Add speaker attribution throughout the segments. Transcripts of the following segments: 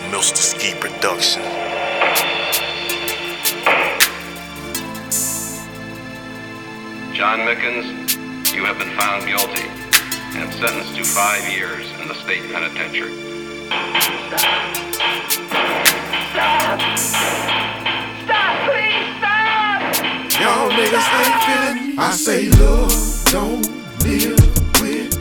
Speaker 1: Mr. Ski Production.
Speaker 2: John Mickens, you have been found guilty and sentenced to 5 years in the state penitentiary.
Speaker 3: Stop! Stop, please, stop!
Speaker 4: Y'all niggas ain't feeling me. I say love don't live with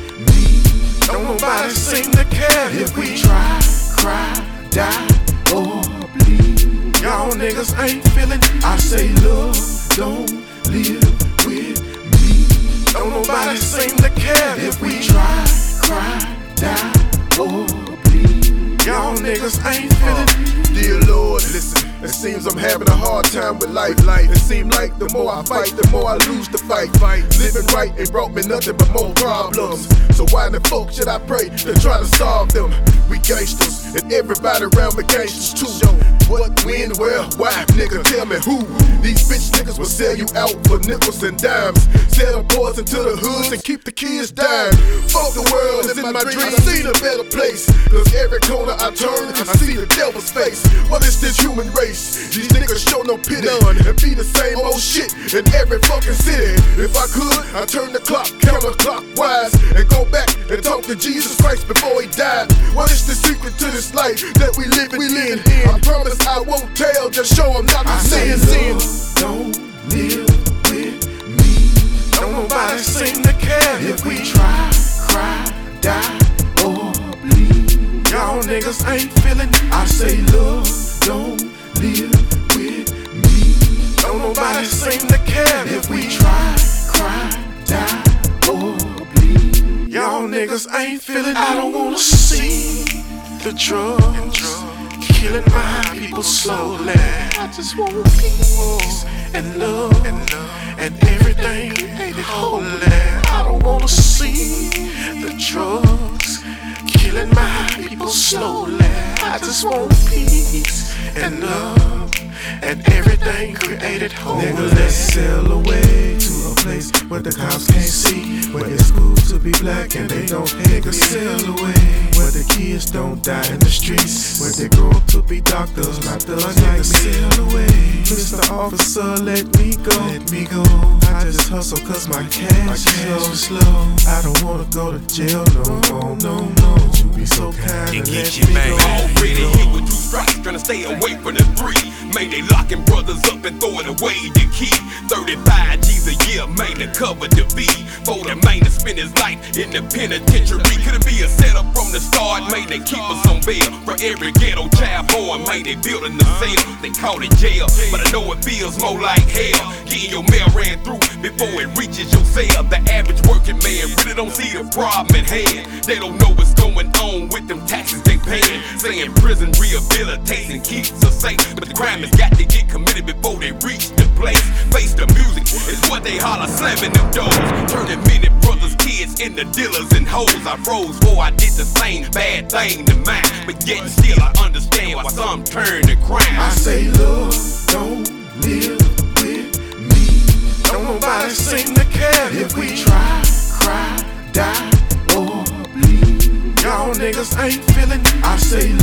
Speaker 4: me. Don't nobody seem to care if we try, cry, die, or bleed. Y'all niggas ain't feeling me. I say love don't live with me. Don't nobody seem to care if we try, cry, die, or bleed. Y'all niggas ain't feeling me. Dear Lord, listen, it seems I'm having a hard time with life. It seems like the more I fight, the more I lose the fight. Living right ain't brought me nothing but more problems. So why the fuck should I pray to try to solve them? We gangsters, and everybody around me gangsters too. What, when, where, why? Nigga, tell me who? These bitch niggas will sell you out for nickels and dimes. Sell the boys into the hoods and keep the kids dying. Fuck the world, it's in my dream. I seen a better place, cause every corner I turn, I see the devil's face. What is this human race? These niggas show no pity and be the same old shit in every fucking city. If I could, I'd turn the clock counterclockwise and go back and talk to Jesus Christ before he died. What is the secret to this life that we living in? I promise I won't tell, just show them not to sin. Don't live with me. Don't nobody seem to care if we try, cry, die, or bleed. Y'all niggas ain't feeling me. I say love don't live with me. Don't nobody seem to care if we try, cry, die, or bleed. Y'all niggas ain't feeling me. I don't wanna see the drugs killing my people slowly. I just want peace and love and everything created holy. I don't wanna see the drugs killing my people slowly. I just want peace and love and everything created holy. Nigga, let's sail away to a place where the cops can't see, where it's cool to be black and they don't hate. Nigga, sail away where the kids don't die in the streets, where they grow up to be doctors, not thugs like me. Sail away, Mr. Officer, let me go. Let me go. I just hustle cause my cash is slow. I don't wanna go to jail no. You be so kind and let me go.
Speaker 5: Already hit with 2 strikes, trying to stay away from the 3. Made they locking brothers up and throwing away the key. 35 G's a year, man, to cover the fee. For the man to spend his life in the penitentiary. Could it be a setup from the start? Made they keep us on bail. For every ghetto child born, made they building the cell. They call it jail, but I know it feels more like hell. Getting your mail ran through before it reaches your cell. The average working man really don't see the problem at hand. They don't know what's going on with them taxes they paying. Saying prison rehabilitates and keeps us safe, but the crime has got to get committed before they reach the place. Face the music is what they holler, slamming them doors, turning many brothers, kids into dealers and hoes. I froze before I did the same bad thing to mine, but yet still I understand why some turn to crime.
Speaker 4: I say love don't live with me. Don't nobody seem to care if we try, cry, die, or bleed. Y'all niggas ain't feeling me. I say